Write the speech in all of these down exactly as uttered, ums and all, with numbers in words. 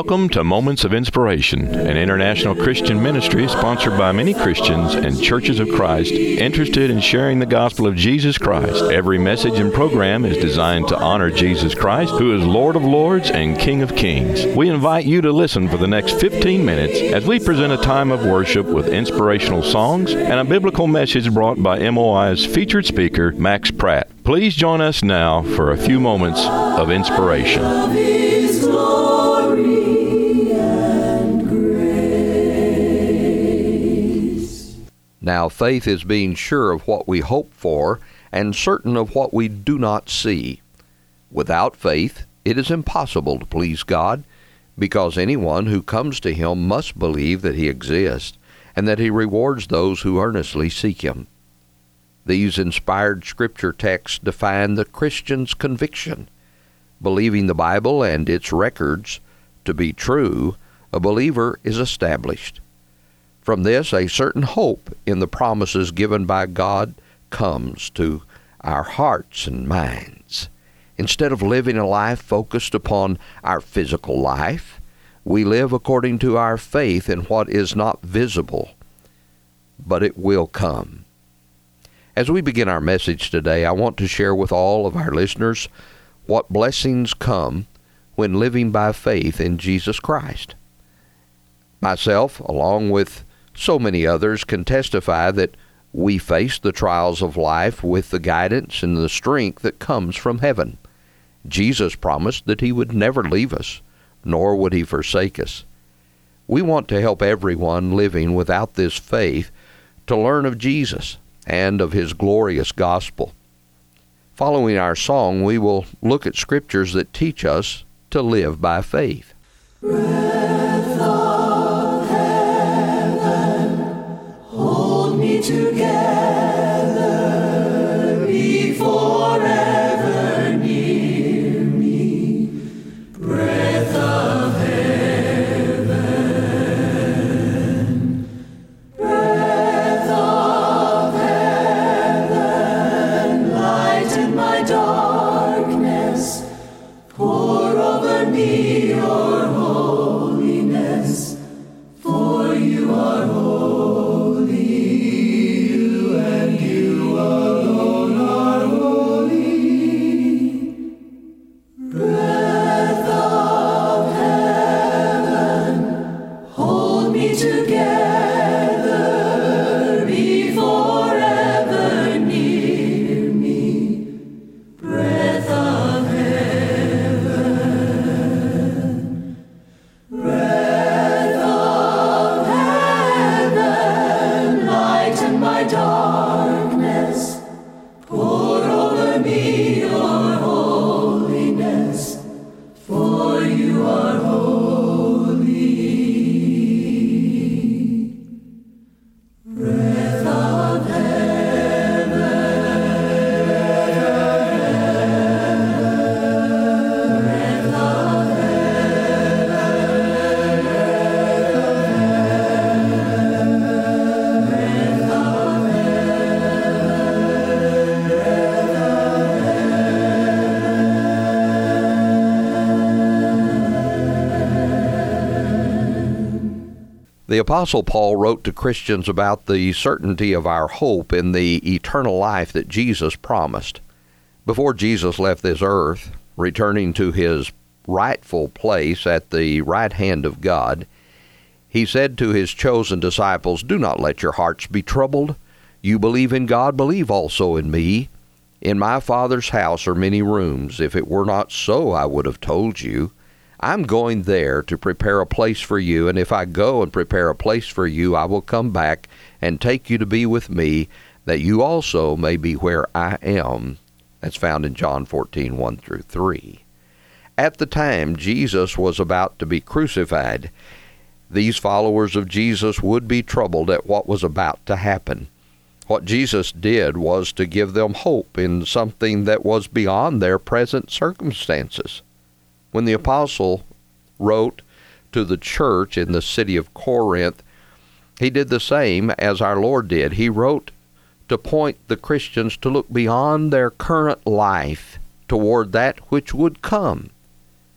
Welcome to Moments of Inspiration, an international Christian ministry sponsored by many Christians and churches of Christ interested in sharing the gospel of Jesus Christ. Every message and program is designed to honor Jesus Christ, who is Lord of Lords and King of Kings. We invite you to listen for the next fifteen minutes as we present a time of worship with inspirational songs and a biblical message brought by M O I's featured speaker, Max Pratt. Please join us now for a few moments of inspiration. Now, faith is being sure of what we hope for and certain of what we do not see. Without faith, it is impossible to please God, because anyone who comes to Him must believe that He exists and that He rewards those who earnestly seek Him. These inspired Scripture texts define the Christian's conviction. Believing the Bible and its records to be true, a believer is established. From this, a certain hope in the promises given by God comes to our hearts and minds. Instead of living a life focused upon our physical life, we live according to our faith in what is not visible, but it will come. As we begin our message today, I want to share with all of our listeners what blessings come when living by faith in Jesus Christ. Myself, along with so many others, can testify that we face the trials of life with the guidance and the strength that comes from heaven. Jesus promised that He would never leave us, nor would He forsake us. We want to help everyone living without this faith to learn of Jesus and of His glorious gospel. Following our song, we will look at scriptures that teach us to live by faith. Breath of heaven, hold me together, be forever near me. Breath of heaven, breath of heaven, lighten my darkness, pour over me your holiness, for you are holy, you and you alone are holy. Breath of heaven, hold me together, be forever near me. Breath of heaven, breath of heaven, lighten my darkness, pour over me your holiness, for you are holy. Breath of The Apostle Paul wrote to Christians about the certainty of our hope in the eternal life that Jesus promised. Before Jesus left this earth, returning to His rightful place at the right hand of God, He said to His chosen disciples, "Do not let your hearts be troubled. You believe in God, believe also in me. In my Father's house are many rooms. If it were not so, I would have told you. I'm going there to prepare a place for you, and if I go and prepare a place for you, I will come back and take you to be with me, that you also may be where I am." That's found in John fourteen, one through three. At the time Jesus was about to be crucified, these followers of Jesus would be troubled at what was about to happen. What Jesus did was to give them hope in something that was beyond their present circumstances. When the apostle wrote to the church in the city of Corinth, he did the same as our Lord did. He wrote to point the Christians to look beyond their current life toward that which would come.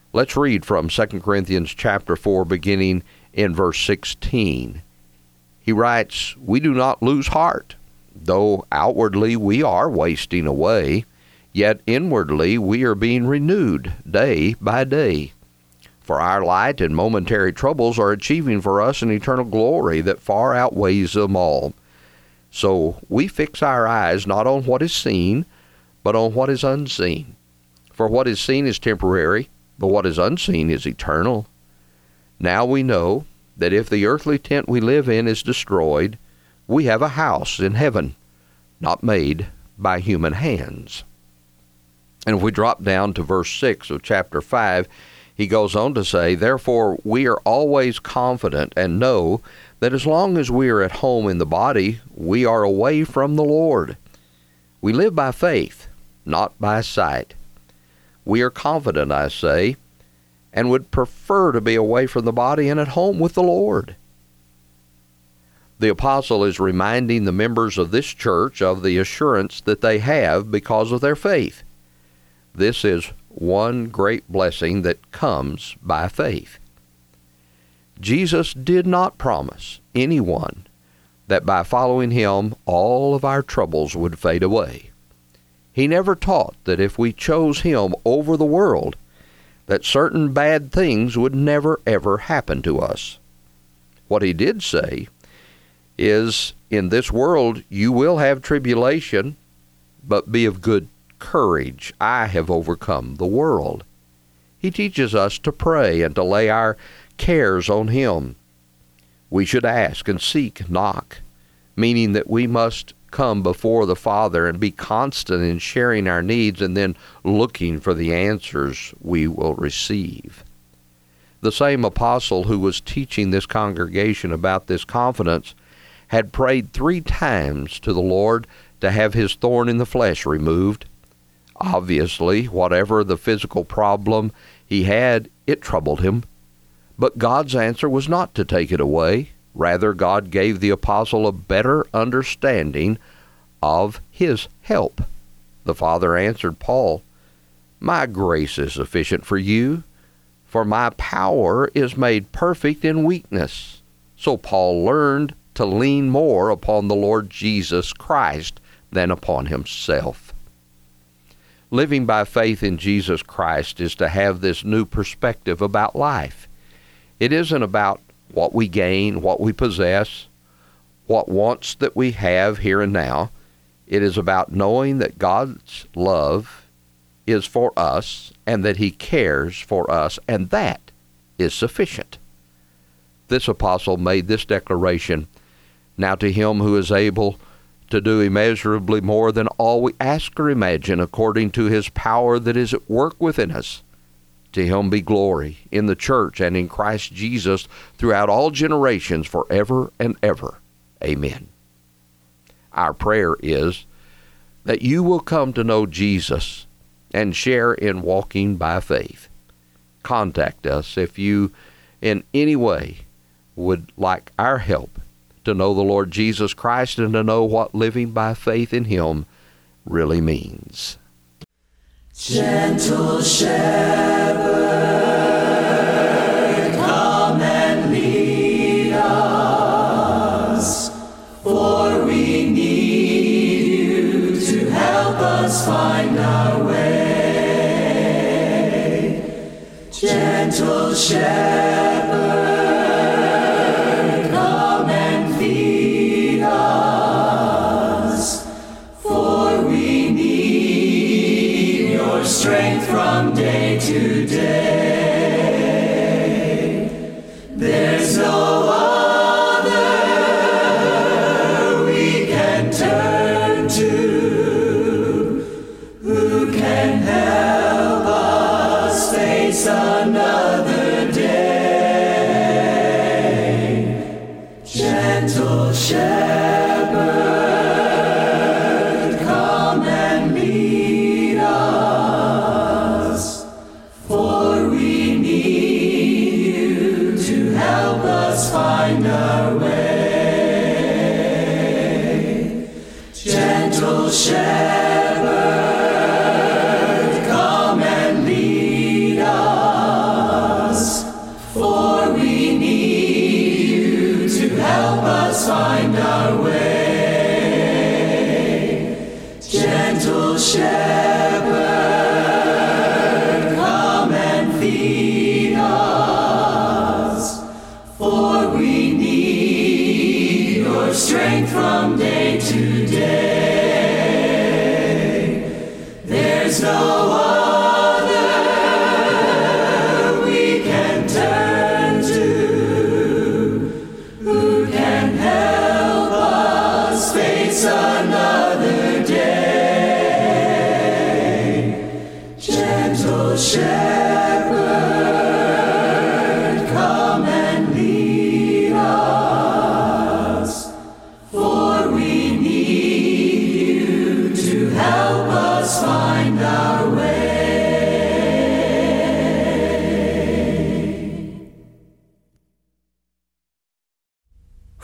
Let's read from Second Corinthians chapter four, beginning in verse sixteen. He writes, "We do not lose heart, though outwardly we are wasting away, yet inwardly we are being renewed day by day. For our light and momentary troubles are achieving for us an eternal glory that far outweighs them all. So we fix our eyes not on what is seen, but on what is unseen. For what is seen is temporary, but what is unseen is eternal. Now we know that if the earthly tent we live in is destroyed, we have a house in heaven, not made by human hands." And if we drop down to verse six of chapter five, he goes on to say, "Therefore we are always confident and know that as long as we are at home in the body, we are away from the Lord. We live by faith, not by sight. We are confident, I say, and would prefer to be away from the body and at home with the Lord." The apostle is reminding the members of this church of the assurance that they have because of their faith. This is one great blessing that comes by faith. Jesus did not promise anyone that by following him all of our troubles would fade away. He never taught that if we chose him over the world, that certain bad things would never ever happen to us. What he did say is, in this world you will have tribulation, but be of good courage. I have overcome the world. He teaches us to pray and to lay our cares on him. We should ask and seek, knock, meaning that we must come before the Father and be constant in sharing our needs and then looking for the answers we will receive. The same apostle who was teaching this congregation about this confidence had prayed three times to the Lord to have his thorn in the flesh removed. Obviously, whatever the physical problem he had, it troubled him. But God's answer was not to take it away. Rather, God gave the apostle a better understanding of his help. The Father answered Paul, "My grace is sufficient for you, for my power is made perfect in weakness." So Paul learned to lean more upon the Lord Jesus Christ than upon himself. Living by faith in Jesus Christ is to have this new perspective about life. It isn't about what we gain, what we possess, what wants that we have here and now. It is about knowing that God's love is for us and that he cares for us, and that is sufficient. This apostle made this declaration, "Now to him who is able to do immeasurably more than all we ask or imagine, according to his power that is at work within us. To him be glory in the church and in Christ Jesus throughout all generations, forever and ever. Amen." Our prayer is that you will come to know Jesus and share in walking by faith. Contact us if you in any way would like our help to know the Lord Jesus Christ and to know what living by faith in him really means. Gentle Shepherd, come and lead us, for we need you to help us find our way. Gentle Shepherd, come and feed us, for we need your strength from day to day. There's no other we can turn to who can help us face another day. Gentle Shepherd, come and lead us, for we need you to help us find our way. Gentle Shepherd, come and lead us,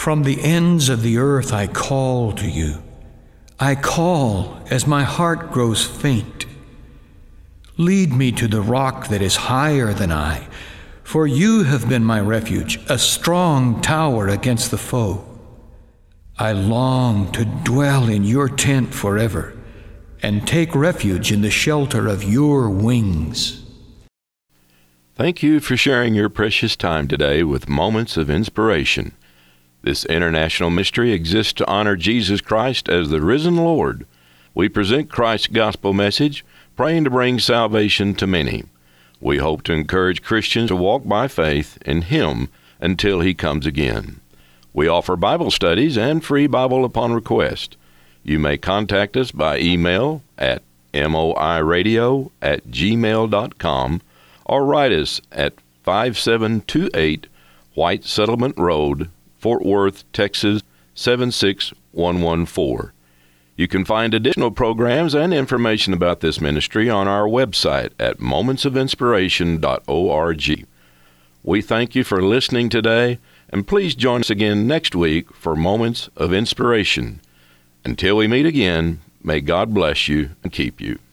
From the ends of the earth I call to you. I call as my heart grows faint. Lead me to the rock that is higher than I, for you have been my refuge, a strong tower against the foe. I long to dwell in your tent forever and take refuge in the shelter of your wings. Thank you for sharing your precious time today with Moments of Inspiration. This international ministry exists to honor Jesus Christ as the risen Lord. We present Christ's gospel message, praying to bring salvation to many. We hope to encourage Christians to walk by faith in Him until He comes again. We offer Bible studies and free Bible upon request. You may contact us by email at moiradio at gmail dot com or write us at five seven two eight White Settlement Road, Fort Worth, Texas seven six one one four. You can find additional programs and information about this ministry on our website at moments of inspiration dot org. We thank you for listening today, and please join us again next week for Moments of Inspiration. Until we meet again, may God bless you and keep you.